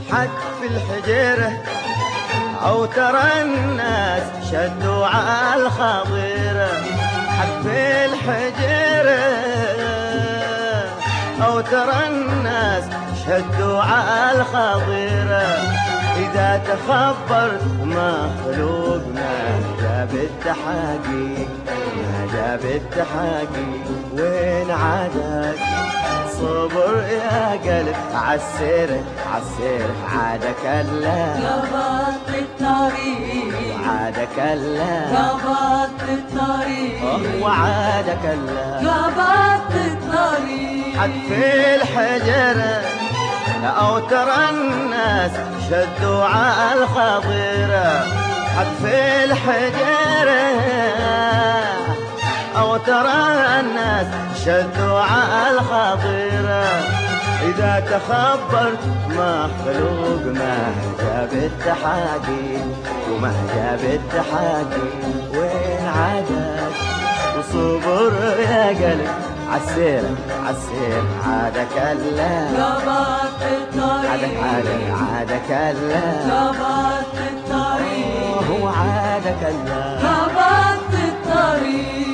حد في الحجيرة أو ترى الناس شدوا على الخضيرة. حد في الحجيرة أو ترى الناس شدوا على الخضيرة. إذا تخبرت مخلوق ما جاب التحقيق، ما جاب التحقيق. وين عادك صبر يا قلب عالسير عالسير عادك الله قبضت الطريق وعادك الله قبضت الطريق وعادك الله قبضت الطريق. حد في الحجرة أو ترى الناس شدوا على الخضيرة. حد في الحجرة أو ترى الناس شدوا على الخضيرة. إذا تخبرت مخلوق ما جاب التحقيق وما جاب التحقيق. وين عادك وصبر يا قلب عالسير عالسير عادك الله قبضت الطريق عادك الله قبضت الطريق وعادك الله قبضت الطريق.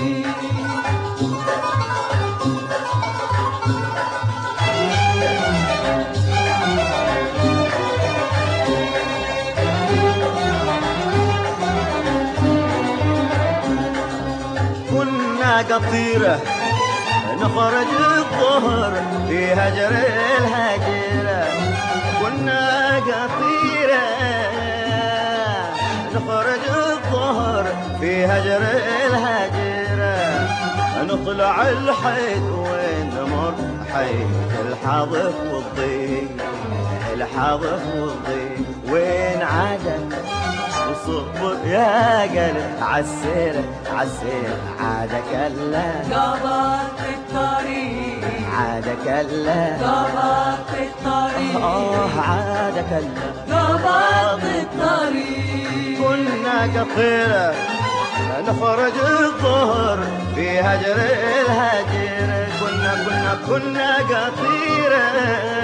كنا قطيرة نخرج الظهر في هجر الهجيرة. كنا قطيرة نخرج الظهر في هجر الهجيرة. نطلع الحيد ونمر حيد الحظف والضيق الحظف والضيق. وين عادك وصبر يا قلب عالسير عالسير عادك الله قبضت الطريق عادك الله قبضت الطريق عادك الله قبضت الطريق. كنا قطيرة نخرج الظهر في هجر الهجيرة. كنا قطيرة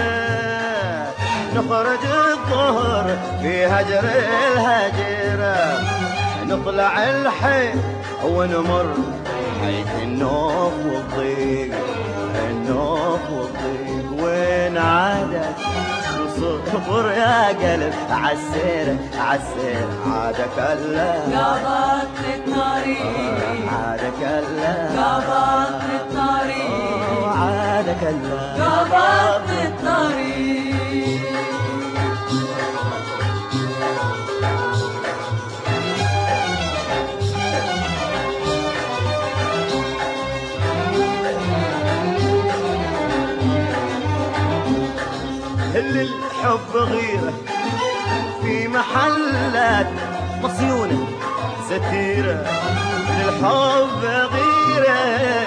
نخرج الظهر في هجر الهجيرة. نطلع الحي ونمر حيث النوف والضيق النوف والضيق. وين عادك وصبر يا قلب عالسير عالسير عادك الله قبضت الطريق عادك الله قبضت الطريق عادك الله قبضت الطريق. للحب غيرة في محلات مصيونة ستيرة. للحب غيرة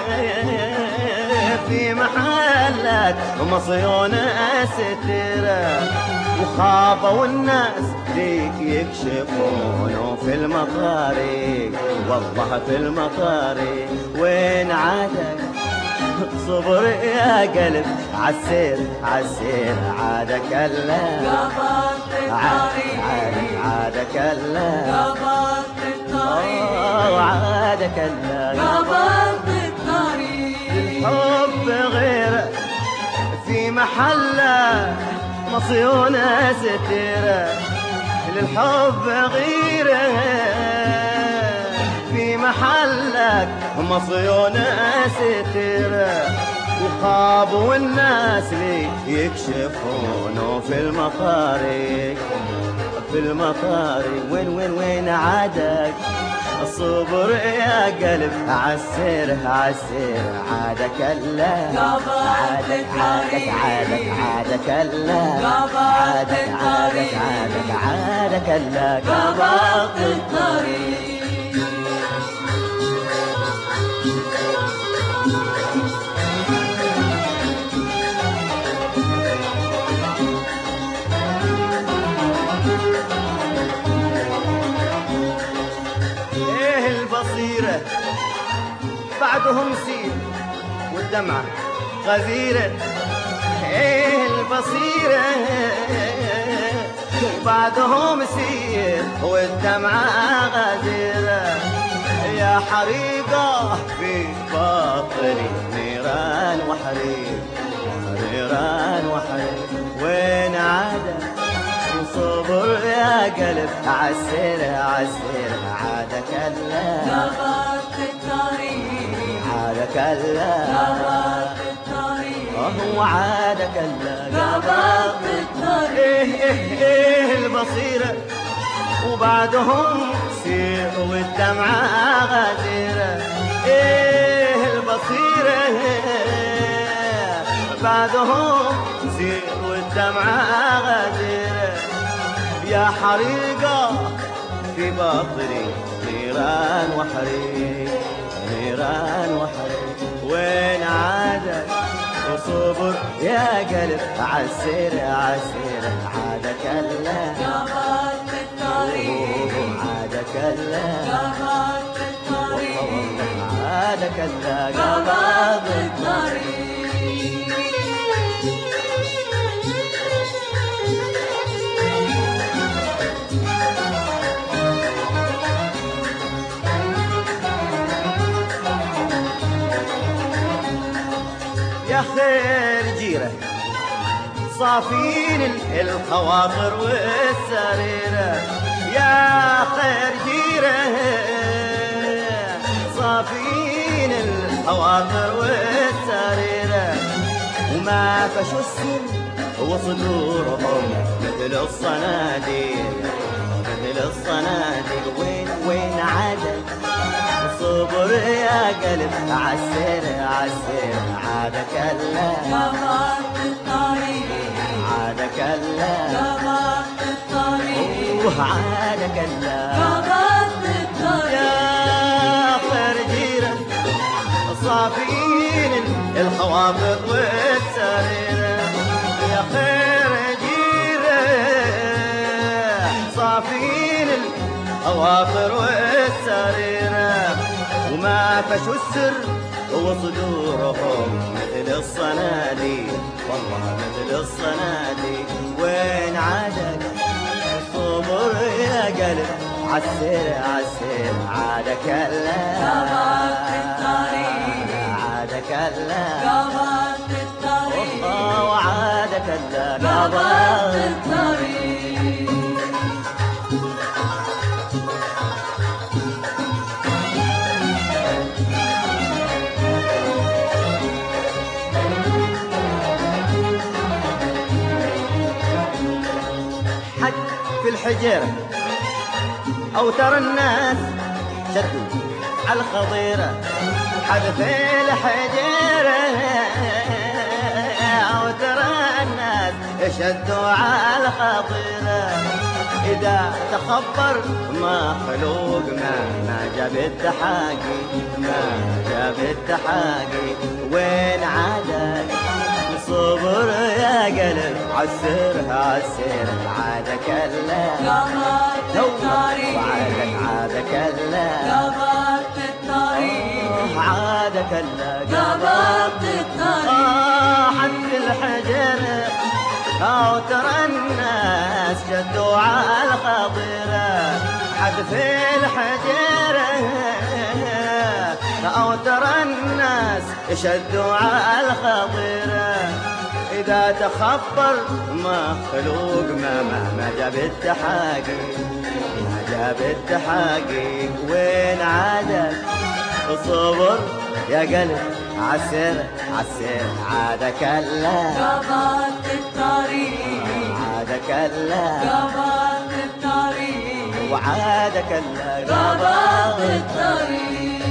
في محلات مصيونة ستيرة. وخافوا الناس ليك يكشفونه في المطارق والله في المطارق. وين عادك صبر يا قلب عالسير عالسير عادك الله قبضت الطريق عادك الله قبضت الطريق عادك الله قبضت الطريق. حب غيره في محله مصيونة ستيرة. للحب غيره في محلك مصيونة ستيرة. وخابوا الناس لي يكشفونه في المطارق في المطارق. وين عادك الصبر يا قلب عالسير عالسير عادك الله قبضت الطريق عادك الله قبضت الطريق عادك الله قبضت الطريق. البصيرة بعدهم سيل والدمعة غزيرة. البصيرة وبعدهم سير والدمعة غزيرة يا حريقة في باطني نيران وحريق نيران وحريق وين عادك صبر يا قلب عسير عسير عادك الله قبضت الطريق عادك الله قبضت الطريق هو عادك الله قبضت الطريق ايه البصيرة وبعدهم سير والدمعة غزيرة ايه البصيرة بعدهم سير والدمعة غزيرة يا حريقة في باطني نيران وحريق نيران وحريق وين عادك وصبر يا قلب عسير عسير عادك الله قبضت الطريق عادك الله قبضت الطريق عادك الله قبضت الطريق يا خير جيرة صافين الخواطر والسريرة يا خير جيرة صافين الخواطر والسريرة وما فشوا السن وصدورهم مثل الصناديق مثل الصناديق وين عادك صبر يا قلب عسير عسير عادك الله قبضت الطريق عادك الله قبضت الطريق عادك الله قبضت الطريق يا فرجيرة صافين الخواطر والسريرة يا خير جيرة صافين الخواطر والسريرة وما فشوا السر وصدورهم مثل الصناديق والله مثل الصناديق وين عادك صبر يا قلب عسير عسير عادك الله قبضت الطريق عادك الله قبضت الطريق وعادك الله قبضت الطريق حد في الحجيرة أو ترى الناس شدوا على الخضيرة حد في الحجيرة أو ترى الناس شدوا على الخضيرة إذا تخبر ما خلوق ما جاب التحاقي ما جاب التحاقي وين عادك صبر يا قلب عسر عسر عادك الله قبضت الطريق عادك الله قبضت الطريق عادك الله قبضت الطريق حد الحجر أو ترى الناس شدوا على الخضيرة حد في الحجر أو ترى الناس شدوا على الخضيرة إذا تخبر ما خلوق ما جاب التحاقيق ما جاب التحاقيق وين عادك صبر يا قلب عسر عسر عادك الله قبضت الطريق عادك الله قبضت الطريق وعادك الله قبضت الطريق